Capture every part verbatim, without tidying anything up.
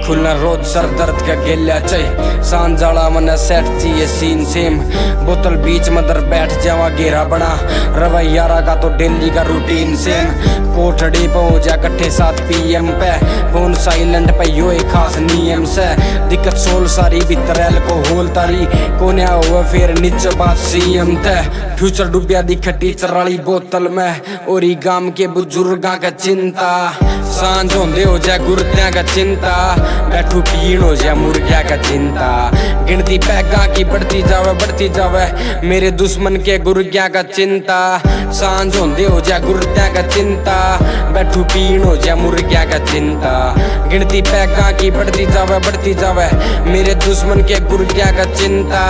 खुलना रोज sir दर्द का गेल्या चाहिए सांझाड़ा मन सेट चाहिए सीन सेम बोतल बीच मदर बैठ जावा घेरा बना रवैयारा का तो डेली का रूटीन सेम कोठड़ी पहुंच जा कट्ठे साथ पीएम पे फोन साइलेंट पे यो एक खास नियम से दिक्कत सोल सारी भीतर एल्कोहल तारी कोने हुआ फिर नीचे बात सीएम थे फ्यूचर डूबिया दिख टीचर वाली बोतल में और ही गांव के बुजुर्गा का चिंता सांझ होंदे हो जाए गुर्दिया का चिंता बैठू पीण हो जाए मुर्गिया का चिंता गिनती पैगा की बढ़ती जावे बढ़ती जावे मेरे दुश्मन के गुर्गिया का चिंता सांझ होंदे हो जाए गुर्दिया का चिंता बैठू पीण हो जाए मुर्गिया का चिंता गिनती पैगा की बढ़ती जावे बढ़ती जावे मेरे दुश्मन के गुर्गिया का चिंता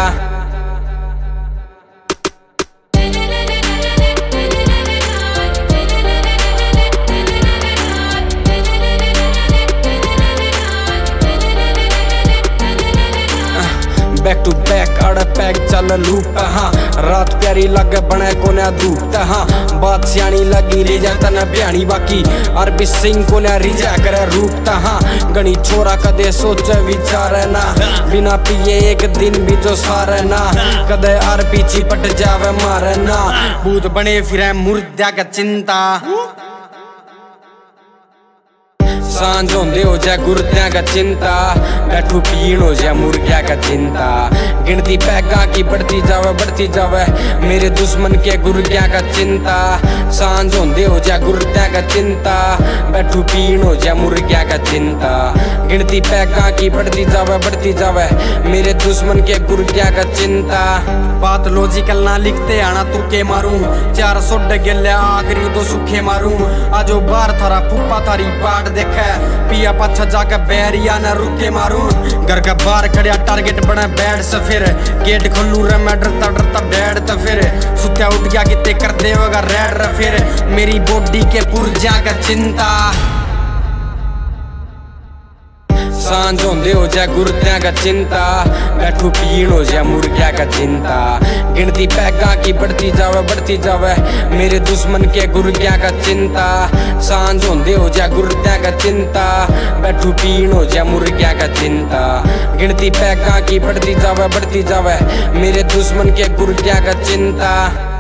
बैक टू बैक अड़ पैक चल लूप हाँ रात प्यारी लगे बने कोने धूप हाँ बात सियानी लगी रिजा तना ब्याणी बाकी अरबी सिंह कोने रिजा करे रूप हाँ गणी छोरा कदे सोचे विचार ना बिना पिए एक दिन भी तो सारे ना कदे आर पीछी पट जावे मारे ना भूत बने फिर मुर्दा का चिंता सांझ होंदे हो जाए गुर्दिया का चिंता बैठू पीण हो जाए मुर्गिया का चिंता गिनती पैगा की बढ़ती जावे बढ़ती जावे मेरे दुश्मन के गुर्गिया का चिंता सांझ होंदे हो जाए गुर्दिया का चिंता बैठू पीण हो जाए मुर्गिया का चिंता गिनती पैगा की बढ़ती जावे बढ़ती जावे मेरे दुश्मन के गुर्गिया का चिंता बात लॉजिकल ना लिखते आना तुके मारूं चार सोड गेले आखिरी तो सुखे मारूं आजो बार थारा पुप्पा थारी बाट देखे पिया पाछा जाके बैरिया न रुके मारूं घर का बाहर खड़िया टारगेट बना बैठ से फिर गेट खोलू रे मैं डरता डरता बैठ तो फिर सुत्या उठ गया किते कर देगा रेड रे फिर मेरी बॉडी के पुर्जा का चिंता सांझ होंदे हो जाए गुर्दिया का चिंता बैठू पीण हो जाए मुर्गिया का चिंता गिनती पैगा की बढ़ती जावे बढ़ती जावे मेरे दुश्मन के गुर्गिया का चिंता सांझ होंदे हो जाए गुर्दिया का चिंता बैठू पीण हो जाए मुर्गिया का चिंता गिनती पैगा की बढ़ती जावे बढ़ती जावे मेरे दुश्मन के गुर्गिया का चिंता।